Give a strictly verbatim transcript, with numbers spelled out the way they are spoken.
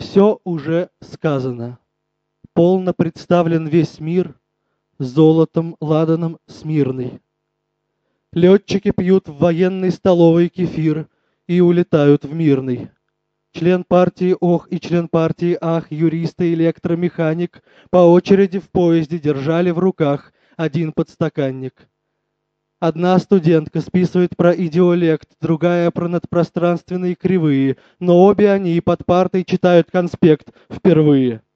Все уже сказано. Полно представлен весь мир золотом ладаном смирный. Летчики пьют в военной столовой кефир и улетают в мирный. Член партии ох и член партии ах, юрист и электромеханик по очереди в поезде держали в руках один подстаканник. Одна студентка списывает про идиолект, другая про надпространственные кривые, но обе они под партой читают конспект впервые.